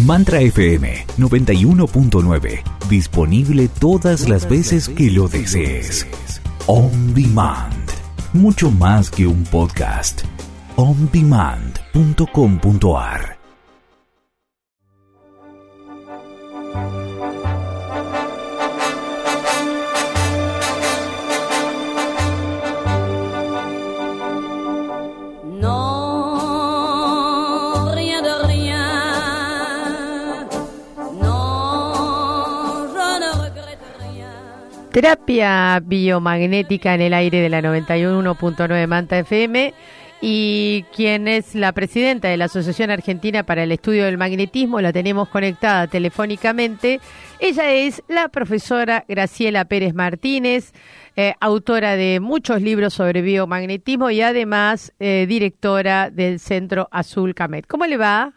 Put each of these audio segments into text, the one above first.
Mantra FM 91.9. Disponible todas las veces que lo desees. On Demand. Mucho más que un podcast. ondemand.com.ar. Terapia biomagnética en el aire de la 91.9 Mantra FM, y quien es la presidenta de la Asociación Argentina para el Estudio del Magnetismo, la tenemos conectada telefónicamente. Ella es la profesora Graciela Pérez Martínez, autora de muchos libros sobre biomagnetismo y además directora del Centro Azul Camet. ¿Cómo le va?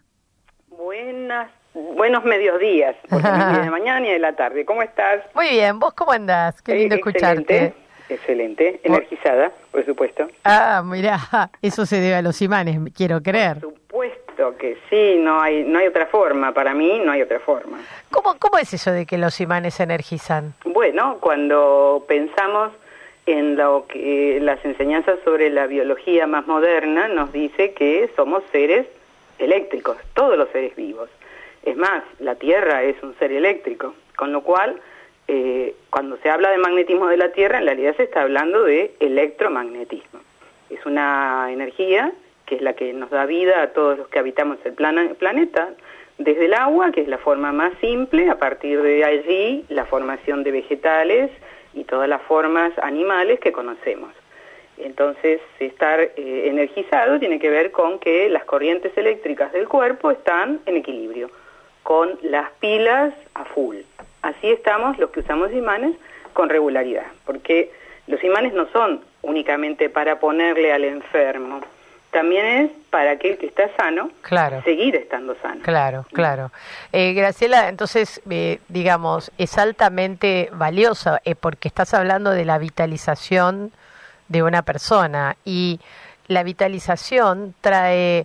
Buenos mediodías, porque de mañana y de la tarde. ¿Cómo estás? Muy bien, ¿vos cómo andás? Qué lindo escucharte. Excelente, energizada, por supuesto. Ah, mirá, eso se debe a los imanes, quiero creer. Por supuesto que sí, no hay otra forma, para mí no hay otra forma. ¿Cómo es eso de que los imanes se energizan? Bueno, cuando pensamos en lo que las enseñanzas sobre la biología más moderna nos dice que somos seres eléctricos, todos los seres vivos. Es más, la Tierra es un ser eléctrico, con lo cual, cuando se habla de magnetismo de la Tierra, en realidad se está hablando de electromagnetismo. Es una energía que es la que nos da vida a todos los que habitamos el planeta, desde el agua, que es la forma más simple, a partir de allí la formación de vegetales y todas las formas animales que conocemos. Entonces, estar energizado tiene que ver con que las corrientes eléctricas del cuerpo están en equilibrio, con las pilas a full. Así estamos los que usamos imanes con regularidad, porque los imanes no son únicamente para ponerle al enfermo, también es para aquel que está sano, seguir estando sano. Claro. Graciela, entonces, digamos, es altamente valiosa porque estás hablando de la vitalización de una persona, y la vitalización trae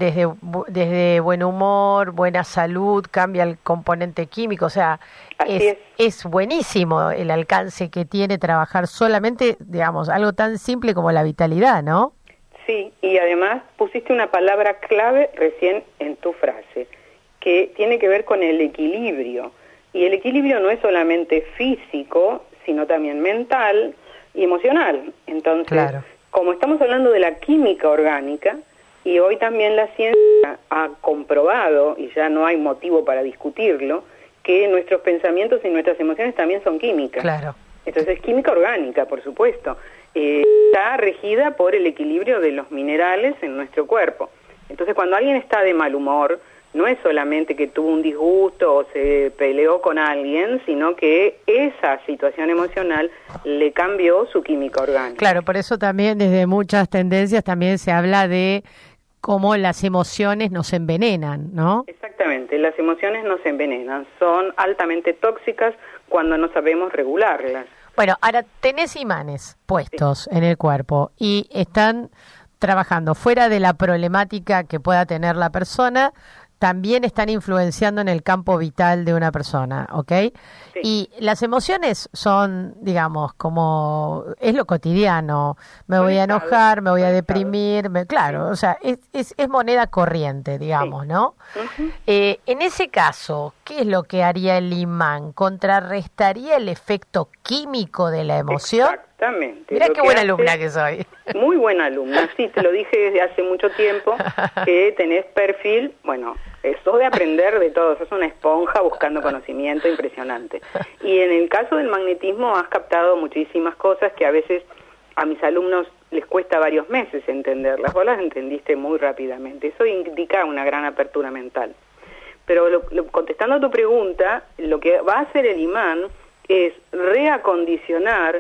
desde buen humor, buena salud, cambia el componente químico, o sea, es buenísimo el alcance que tiene trabajar solamente, digamos, algo tan simple como la vitalidad, ¿no? Sí, y además pusiste una palabra clave recién en tu frase, que tiene que ver con el equilibrio, y el equilibrio no es solamente físico, sino también mental y emocional. Entonces, como estamos hablando de la química orgánica, y hoy también la ciencia ha comprobado, y ya no hay motivo para discutirlo, que nuestros pensamientos y nuestras emociones también son químicas. Entonces, química orgánica, por supuesto, está regida por el equilibrio de los minerales en nuestro cuerpo. Entonces, cuando alguien está de mal humor, no es solamente que tuvo un disgusto o se peleó con alguien, sino que esa situación emocional le cambió su química orgánica. Claro, por eso también desde muchas tendencias también se habla de cómo las emociones nos envenenan, ¿no? Exactamente, las emociones nos envenenan, son altamente tóxicas cuando no sabemos regularlas. Bueno, ahora tenés imanes puestos en el cuerpo y están trabajando fuera de la problemática que pueda tener la persona, también están influenciando en el campo vital de una persona, ¿ok? Sí. Y las emociones son, digamos, como es lo cotidiano. Me voy a enojar, me voy a deprimir, o sea, es moneda corriente, digamos, ¿no? Uh-huh. En ese caso, ¿qué es lo que haría el imán? ¿Contrarrestaría el efecto químico de la emoción? Exactamente. Mira qué buena alumna que soy. Muy buena alumna, sí, te lo dije desde hace mucho tiempo, que tenés perfil, bueno, eso de aprender de todo, sos una esponja buscando conocimiento impresionante. Y en el caso del magnetismo has captado muchísimas cosas que a veces a mis alumnos les cuesta varios meses entenderlas, vos las entendiste muy rápidamente, eso indica una gran apertura mental. Pero contestando a tu pregunta, lo que va a hacer el imán es reacondicionar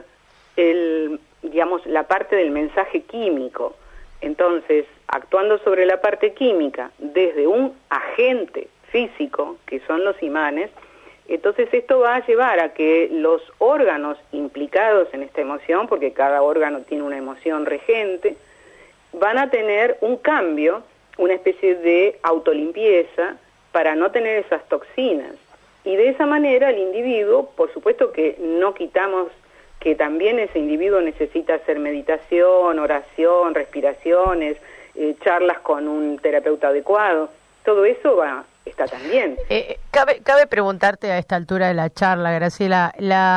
la parte del mensaje químico. Entonces, actuando sobre la parte química desde un agente físico, que son los imanes, entonces esto va a llevar a que los órganos implicados en esta emoción, porque cada órgano tiene una emoción regente, van a tener un cambio, una especie de autolimpieza para no tener esas toxinas. Y de esa manera el individuo, por supuesto que no quitamos que también ese individuo necesita hacer meditación, oración, respiraciones, charlas con un terapeuta adecuado. Todo eso está también. Cabe preguntarte a esta altura de la charla, Graciela,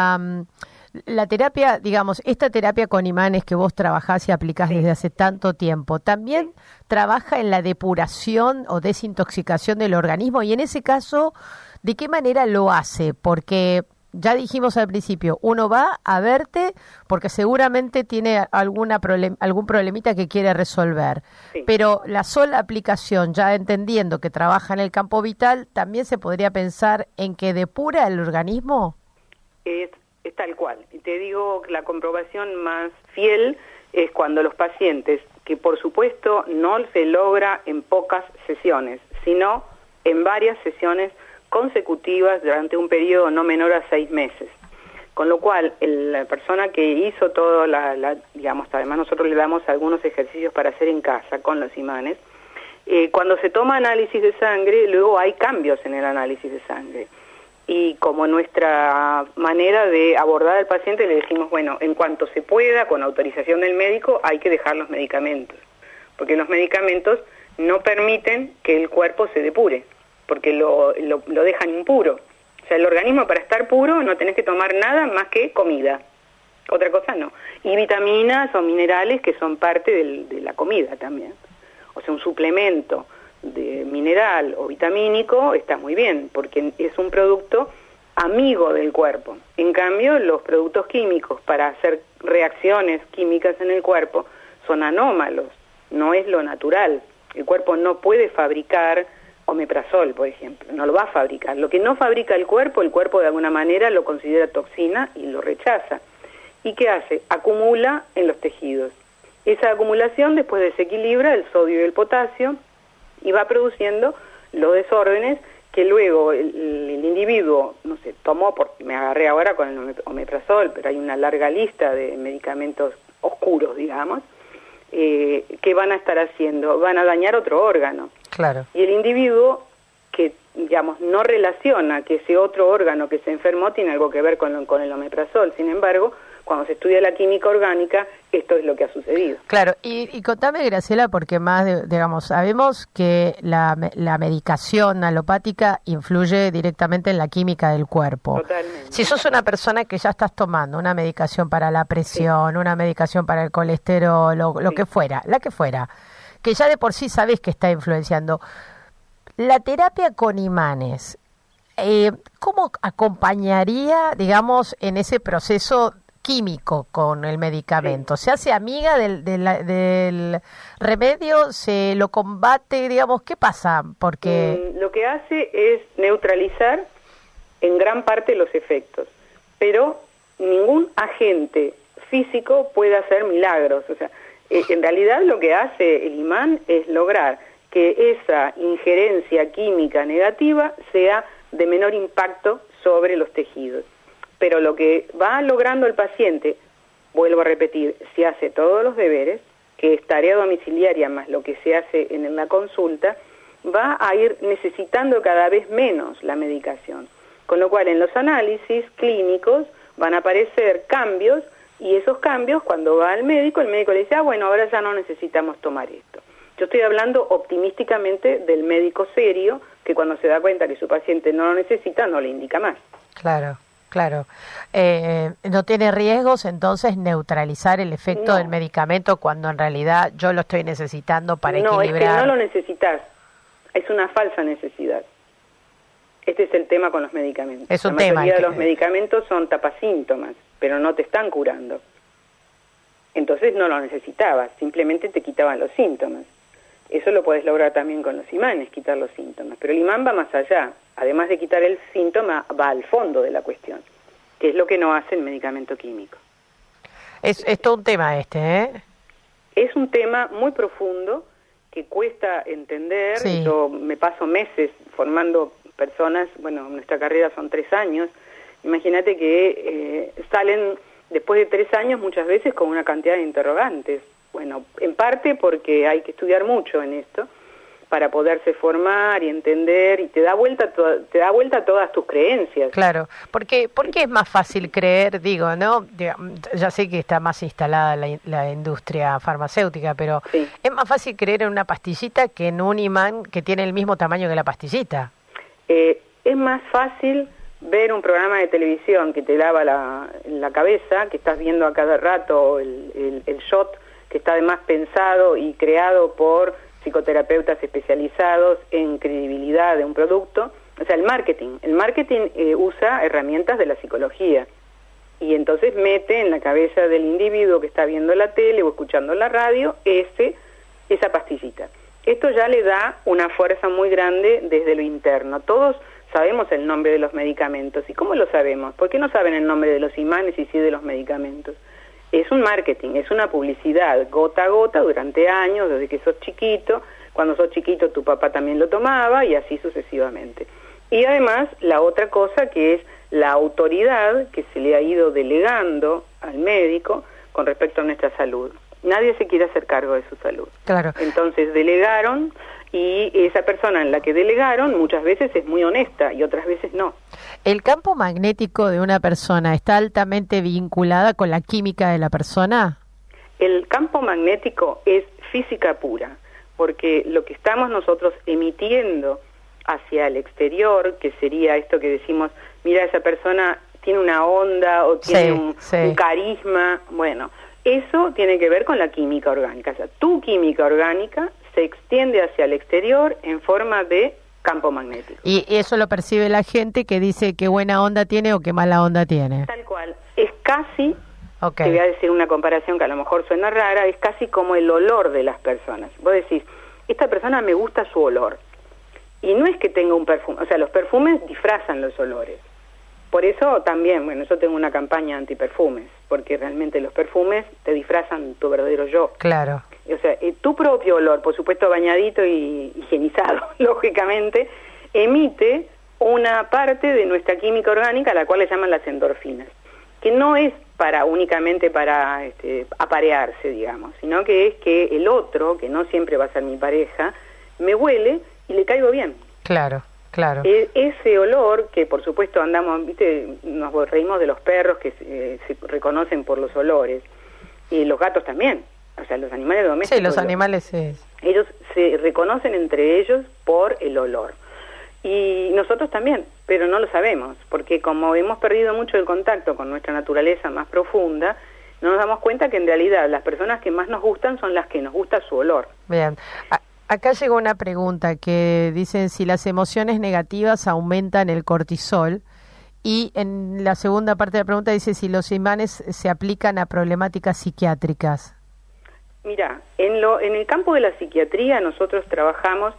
la terapia, digamos, esta terapia con imanes que vos trabajás y aplicás desde hace tanto tiempo, ¿también trabaja en la depuración o desintoxicación del organismo? Y en ese caso, ¿de qué manera lo hace? Porque ya dijimos al principio, uno va a verte porque seguramente tiene algún problemita que quiere resolver, pero la sola aplicación, ya entendiendo que trabaja en el campo vital, ¿también se podría pensar en que depura el organismo? Es tal cual. Y te digo que la comprobación más fiel es cuando los pacientes, que por supuesto no se logra en pocas sesiones, sino en varias sesiones consecutivas durante un periodo no menor a 6 meses. Con lo cual, la persona que hizo todo, digamos, además nosotros le damos algunos ejercicios para hacer en casa con los imanes, cuando se toma análisis de sangre, luego hay cambios en el análisis de sangre. Y como nuestra manera de abordar al paciente, le decimos, bueno, en cuanto se pueda, con autorización del médico, hay que dejar los medicamentos, porque los medicamentos no permiten que el cuerpo se depure, porque lo dejan impuro. O sea, el organismo, para estar puro no tenés que tomar nada más que comida, otra cosa no. Y vitaminas o minerales que son parte de la comida también. O sea, un suplemento de mineral o vitamínico está muy bien, porque es un producto amigo del cuerpo. En cambio, los productos químicos para hacer reacciones químicas en el cuerpo son anómalos, no es lo natural. El cuerpo no puede fabricar omeprazol, por ejemplo, no lo va a fabricar. Lo que no fabrica el cuerpo de alguna manera lo considera toxina y lo rechaza. ¿Y qué hace? Acumula en los tejidos. Esa acumulación después desequilibra el sodio y el potasio y va produciendo los desórdenes que luego el individuo, no sé, tomó, me agarré ahora con el omeprazol, pero hay una larga lista de medicamentos oscuros, digamos, que van a estar haciendo, van a dañar otro órgano. Claro. Y el individuo que, digamos, no relaciona que ese otro órgano que se enfermó tiene algo que ver con el omeprazol. Sin embargo, cuando se estudia la química orgánica, esto es lo que ha sucedido. Claro, y contame, Graciela, porque digamos, sabemos que la medicación alopática influye directamente en la química del cuerpo. Totalmente. Si sos una persona que ya estás tomando una medicación para la presión, una medicación para el colesterol, lo que fuera, la que fuera, que ya de por sí sabés que está influenciando, la terapia con imanes, ¿cómo acompañaría, digamos, en ese proceso químico con el medicamento? ¿Se hace amiga del remedio? ¿Se lo combate? Digamos, ¿qué pasa? Porque lo que hace es neutralizar en gran parte los efectos, pero ningún agente físico puede hacer milagros. O sea, en realidad lo que hace el imán es lograr que esa injerencia química negativa sea de menor impacto sobre los tejidos. Pero lo que va logrando el paciente, vuelvo a repetir, si hace todos los deberes, que es tarea domiciliaria más lo que se hace en la consulta, va a ir necesitando cada vez menos la medicación. Con lo cual, en los análisis clínicos van a aparecer cambios, y esos cambios, cuando va al médico, el médico le dice, bueno, ahora ya no necesitamos tomar esto. Yo estoy hablando optimísticamente del médico serio, que cuando se da cuenta que su paciente no lo necesita, no le indica más. Claro. Claro. ¿No tiene riesgos entonces neutralizar el efecto del medicamento cuando en realidad yo lo estoy necesitando para equilibrar? No, es que no lo necesitas. Es una falsa necesidad. Este es el tema con los medicamentos. Es un tema. La mayoría de los que... medicamentos son tapasíntomas, pero no te están curando. Entonces no lo necesitabas, simplemente te quitaban los síntomas. Eso lo puedes lograr también con los imanes, quitar los síntomas. Pero el imán va más allá. Además de quitar el síntoma, va al fondo de la cuestión, que es lo que no hace el medicamento químico. Es todo un tema ¿eh? Es un tema muy profundo que cuesta entender. Sí. Yo me paso meses formando personas, bueno, nuestra carrera son 3 años. Imagínate que salen después de 3 años muchas veces con una cantidad de interrogantes. Bueno, en parte porque hay que estudiar mucho en esto, para poderse formar y entender, y te da vuelta todas tus creencias. Claro, porque es más fácil creer, digo, ¿no? Ya sé que está más instalada la industria farmacéutica, pero sí, es más fácil creer en una pastillita que en un imán que tiene el mismo tamaño que la pastillita. Es más fácil ver un programa de televisión que te lava la cabeza, que estás viendo a cada rato el shot, que está además pensado y creado por psicoterapeutas especializados en credibilidad de un producto. O sea, el marketing usa herramientas de la psicología y entonces mete en la cabeza del individuo que está viendo la tele o escuchando la radio esa pastillita. Esto ya le da una fuerza muy grande desde lo interno. Todos sabemos el nombre de los medicamentos. ¿Y cómo lo sabemos? ¿Por qué no saben el nombre de los imanes y sí de los medicamentos? Es un marketing, es una publicidad gota a gota durante años, desde que sos chiquito. Cuando sos chiquito tu papá también lo tomaba y así sucesivamente. Y además la otra cosa que es la autoridad que se le ha ido delegando al médico con respecto a nuestra salud. Nadie se quiere hacer cargo de su salud. Claro. Entonces delegaron, y esa persona en la que delegaron muchas veces es muy honesta y otras veces no. ¿El campo magnético de una persona está altamente vinculada con la química de la persona? El campo magnético es física pura, porque lo que estamos nosotros emitiendo hacia el exterior, que sería esto que decimos, mira, esa persona tiene una onda o tiene un carisma, bueno, eso tiene que ver con la química orgánica. O sea, tu química orgánica se extiende hacia el exterior en forma de campo magnético. Y eso lo percibe la gente que dice qué buena onda tiene o qué mala onda tiene. Tal cual. Es casi, te voy a decir una comparación que a lo mejor suena rara, es casi como el olor de las personas. Vos decís, esta persona me gusta su olor. Y no es que tenga un perfume, o sea, los perfumes disfrazan los olores. Por eso también, bueno, yo tengo una campaña antiperfumes, porque realmente los perfumes te disfrazan tu verdadero yo. Claro. O sea, tu propio olor, por supuesto bañadito y higienizado, lógicamente, emite una parte de nuestra química orgánica, a la cual le llaman las endorfinas, que no es únicamente para aparearse, digamos, sino que es que el otro, que no siempre va a ser mi pareja, me huele y le caigo bien. Claro. Claro. Ese olor que por supuesto andamos, viste, nos reímos de los perros que se reconocen por los olores, y los gatos también, o sea, los animales domésticos. Sí, los animales ellos se reconocen entre ellos por el olor. Y nosotros también, pero no lo sabemos, porque como hemos perdido mucho el contacto con nuestra naturaleza más profunda, no nos damos cuenta que en realidad las personas que más nos gustan son las que nos gusta su olor. Bien. Acá llegó una pregunta que dicen si las emociones negativas aumentan el cortisol, y en la segunda parte de la pregunta dice si los imanes se aplican a problemáticas psiquiátricas. Mira, en el campo de la psiquiatría nosotros trabajamos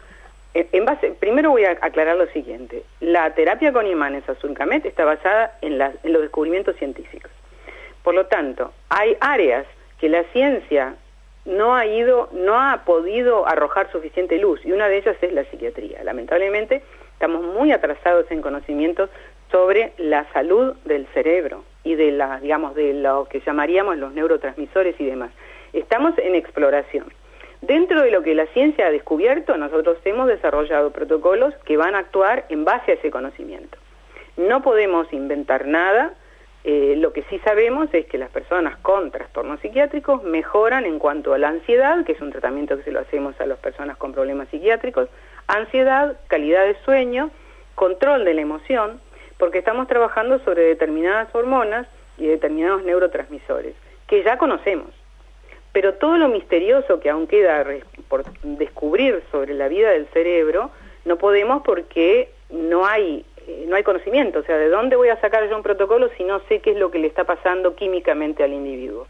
primero voy a aclarar lo siguiente: la terapia con imanes Azulcamet está basada en los descubrimientos científicos. Por lo tanto, hay áreas que la ciencia no ha podido arrojar suficiente luz, y una de ellas es la psiquiatría. Lamentablemente estamos muy atrasados en conocimientos sobre la salud del cerebro y de lo que llamaríamos los neurotransmisores y demás. Estamos en exploración. Dentro de lo que la ciencia ha descubierto, nosotros hemos desarrollado protocolos que van a actuar en base a ese conocimiento. No podemos inventar nada. Lo que sí sabemos es que las personas con trastornos psiquiátricos mejoran en cuanto a la ansiedad, que es un tratamiento que se lo hacemos a las personas con problemas psiquiátricos, ansiedad, calidad de sueño, control de la emoción, porque estamos trabajando sobre determinadas hormonas y determinados neurotransmisores, que ya conocemos. Pero todo lo misterioso que aún queda por descubrir sobre la vida del cerebro, no podemos porque no hay conocimiento. O sea, ¿de dónde voy a sacar yo un protocolo si no sé qué es lo que le está pasando químicamente al individuo?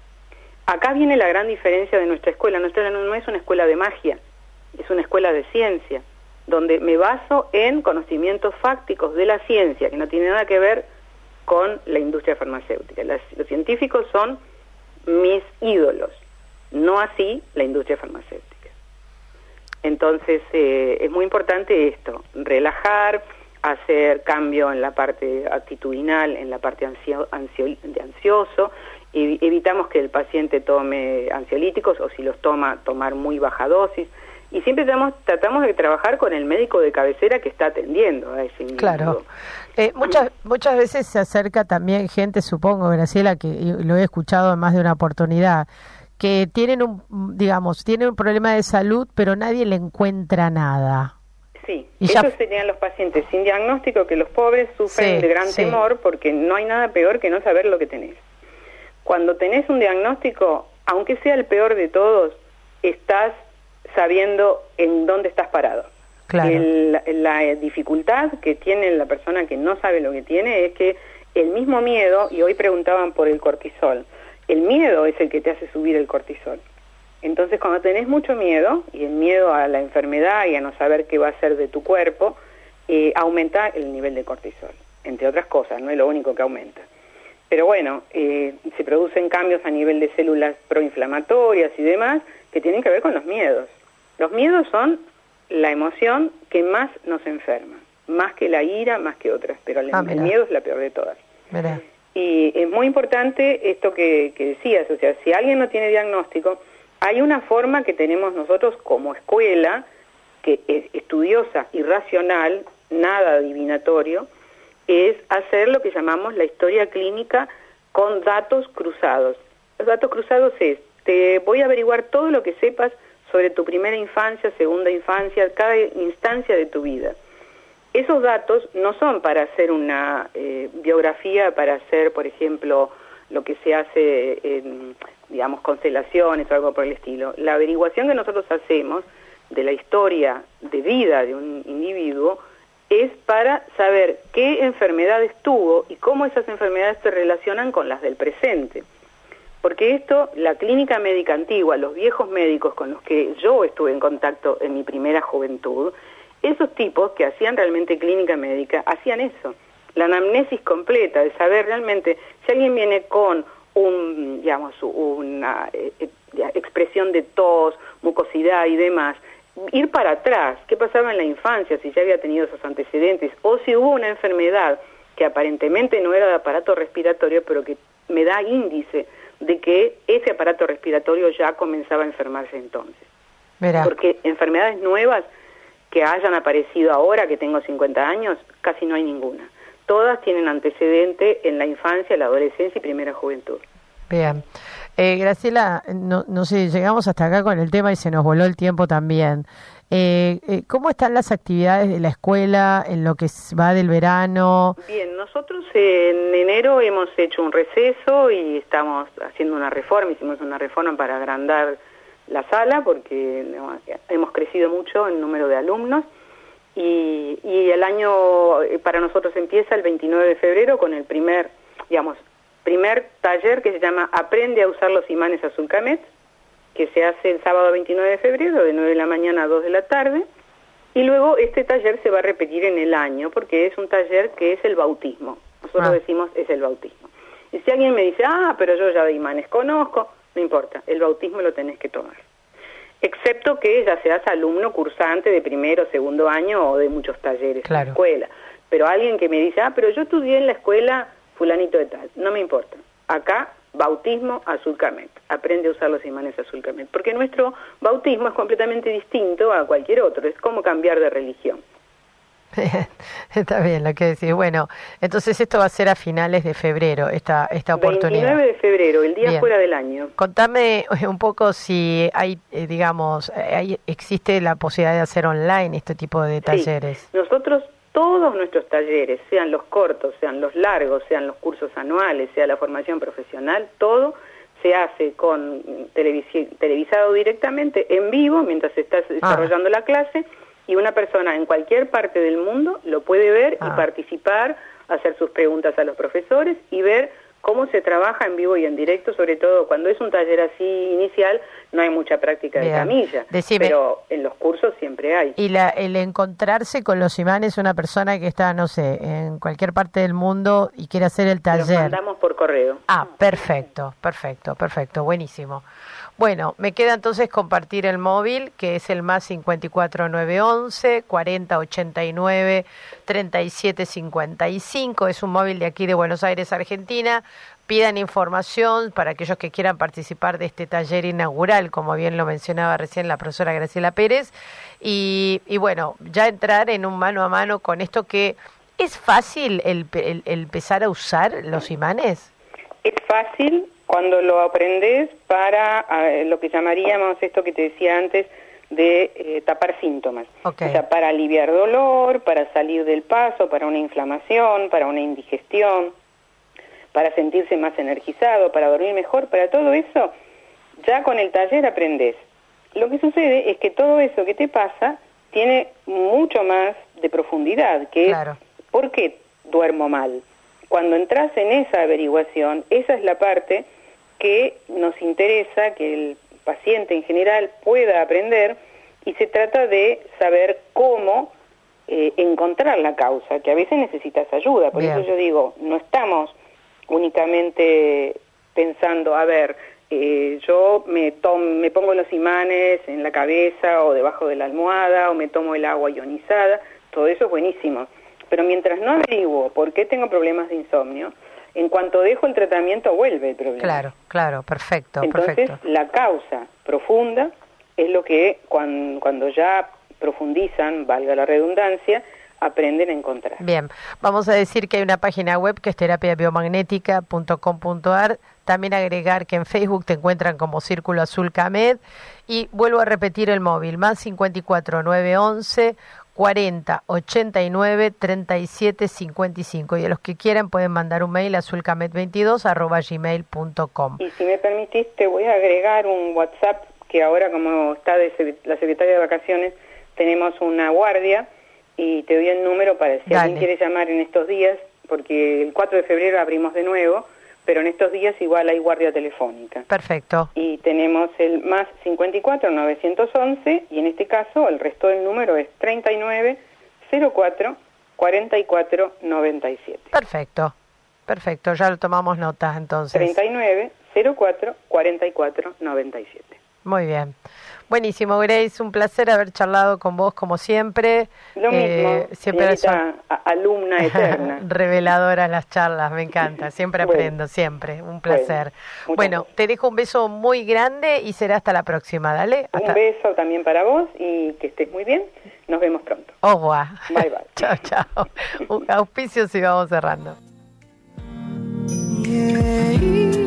Acá viene la gran diferencia de nuestra escuela. Nuestra no es una escuela de magia, es una escuela de ciencia, donde me baso en conocimientos fácticos de la ciencia, que no tiene nada que ver con la industria farmacéutica. Los científicos son mis ídolos, no así la industria farmacéutica. Entonces es muy importante esto: relajar, hacer cambio en la parte actitudinal, en la parte de ansioso. Evitamos que el paciente tome ansiolíticos, o si los toma, tomar muy baja dosis. y siempre tratamos de trabajar con el médico de cabecera que está atendiendo a ese individuo. Claro. Muchas veces se acerca también gente, supongo, Graciela, que lo he escuchado en más de una oportunidad, que tienen tienen un problema de salud, pero nadie le encuentra nada. Sí, esos serían los pacientes sin diagnóstico, que los pobres sufren de gran temor, porque no hay nada peor que no saber lo que tenés. Cuando tenés un diagnóstico, aunque sea el peor de todos, estás sabiendo en dónde estás parado. Claro. La dificultad que tiene la persona que no sabe lo que tiene es que el mismo miedo, y hoy preguntaban por el cortisol, el miedo es el que te hace subir el cortisol. Entonces, cuando tenés mucho miedo, y el miedo a la enfermedad y a no saber qué va a hacer de tu cuerpo, aumenta el nivel de cortisol, entre otras cosas, no es lo único que aumenta. Pero bueno, se producen cambios a nivel de células proinflamatorias y demás que tienen que ver con los miedos. Los miedos son la emoción que más nos enferma, más que la ira, más que otras, pero el miedo es la peor de todas. Mirá. Y es muy importante esto que decías, o sea, si alguien no tiene diagnóstico, hay una forma que tenemos nosotros como escuela, que es estudiosa y racional, nada adivinatorio, es hacer lo que llamamos la historia clínica con datos cruzados. Los datos cruzados es, te voy a averiguar todo lo que sepas sobre tu primera infancia, segunda infancia, cada instancia de tu vida. Esos datos no son para hacer una biografía, para hacer, por ejemplo, lo que se hace en, digamos, constelaciones o algo por el estilo. La averiguación que nosotros hacemos de la historia de vida de un individuo es para saber qué enfermedades tuvo y cómo esas enfermedades se relacionan con las del presente. Porque esto, la clínica médica antigua, los viejos médicos con los que yo estuve en contacto en mi primera juventud, esos tipos que hacían realmente clínica médica, hacían eso, la anamnesis completa, de saber realmente si alguien viene con una expresión de tos, mucosidad y demás, ir para atrás, qué pasaba en la infancia, si ya había tenido esos antecedentes, o si hubo una enfermedad que aparentemente no era de aparato respiratorio, pero que me da índice de que ese aparato respiratorio ya comenzaba a enfermarse entonces. Mirá. Porque enfermedades nuevas que hayan aparecido ahora, que tengo 50 años, casi no hay ninguna. Todas tienen antecedente en la infancia, la adolescencia y primera juventud. Bien. Graciela, no sé, llegamos hasta acá con el tema y se nos voló el tiempo también. ¿Cómo están las actividades de la escuela en lo que va del verano? Bien, nosotros en enero hemos hecho un receso y estamos haciendo una reforma, hicimos una reforma para agrandar la sala porque hemos crecido mucho en número de alumnos y el año para nosotros empieza el 29 de febrero con el primer taller que se llama Aprende a usar los imanes Azulcamet, que se hace el sábado 29 de febrero de 9 de la mañana a 2 de la tarde, y luego este taller se va a repetir en el año porque es un taller que es el bautismo. Nosotros decimos es el bautismo. Y si alguien me dice, pero yo ya de imanes conozco, no importa, el bautismo lo tenés que tomar. Excepto que ya seas alumno cursante de primero, segundo año o de muchos talleres en la escuela. Pero alguien que me dice, pero yo estudié en la escuela fulanito de tal, no me importa. Acá, bautismo Azulcamet, aprende a usar los imanes Azulcamet, porque nuestro bautismo es completamente distinto a cualquier otro, es como cambiar de religión. Está bien lo que decís. Bueno, entonces esto va a ser a finales de febrero, esta oportunidad. 29 de febrero, el día fuera del año. Contame un poco si hay, existe la posibilidad de hacer online este tipo de talleres. Sí. Nosotros todos nuestros talleres, sean los cortos, sean los largos, sean los cursos anuales, sea la formación profesional, todo se hace con televisado directamente, en vivo, mientras se está desarrollando la clase, y una persona en cualquier parte del mundo lo puede ver y participar, hacer sus preguntas a los profesores y ver cómo se trabaja en vivo y en directo, sobre todo cuando es un taller así inicial, no hay mucha práctica de camilla, pero en los cursos siempre hay. Y el encontrarse con los imanes, una persona que está, no sé, en cualquier parte del mundo y quiere hacer el taller. Los mandamos por correo. Perfecto, buenísimo. Bueno, me queda entonces compartir el móvil, que es el más 54911 4089 3755. Es un móvil de aquí de Buenos Aires, Argentina, pidan información para aquellos que quieran participar de este taller inaugural, como bien lo mencionaba recién la profesora Graciela Pérez, y bueno, ya entrar en un mano a mano con esto. Que ¿es fácil el empezar a usar los imanes? Es fácil cuando lo aprendes para lo que llamaríamos esto que te decía antes de tapar síntomas. Okay. O sea, para aliviar dolor, para salir del paso, para una inflamación, para una indigestión, para sentirse más energizado, para dormir mejor, para todo eso, ya con el taller aprendes. Lo que sucede es que todo eso que te pasa tiene mucho más de profundidad, que claro. es ¿por qué duermo mal? Cuando entras en esa averiguación, esa es la parte que nos interesa que el paciente en general pueda aprender, y se trata de saber cómo encontrar la causa, que a veces necesitas ayuda. Por eso yo digo, no estamos únicamente pensando, a ver, yo me pongo los imanes en la cabeza o debajo de la almohada, o me tomo el agua ionizada, todo eso es buenísimo. Pero mientras no averiguo por qué tengo problemas de insomnio, en cuanto dejo el tratamiento vuelve el problema. Claro, perfecto. Entonces, la causa profunda es lo que cuando ya profundizan, valga la redundancia, aprenden a encontrar. Bien, vamos a decir que hay una página web que es terapiabiomagnética.com.ar. También agregar que en Facebook te encuentran como Círculo Azul CAMED. Y vuelvo a repetir el móvil, más 54 911 40 89 37 55, y a los que quieran pueden mandar un mail a azulcamed22@gmail.com. Y si me permitís, te voy a agregar un WhatsApp, que ahora, como está la secretaria de vacaciones, tenemos una guardia, y te doy el número para si alguien quiere llamar en estos días, porque el 4 de febrero abrimos de nuevo, pero en estos días igual hay guardia telefónica. Perfecto. Y tenemos el más 54 911, y en este caso el resto del número es 39 04 44 97. Perfecto, ya lo tomamos nota entonces. 39 04 44 97. Muy bien. Buenísimo, Grace, un placer haber charlado con vos como siempre. Lo mismo, siempre alumna eterna. Reveladoras las charlas, me encanta, siempre aprendo, siempre, un placer. Bueno, te dejo un beso muy grande y será hasta la próxima, dale. Un beso también para vos y que estés muy bien, nos vemos pronto. Au revoir. Bye bye. Chao. Auspicios y vamos cerrando. Yeah.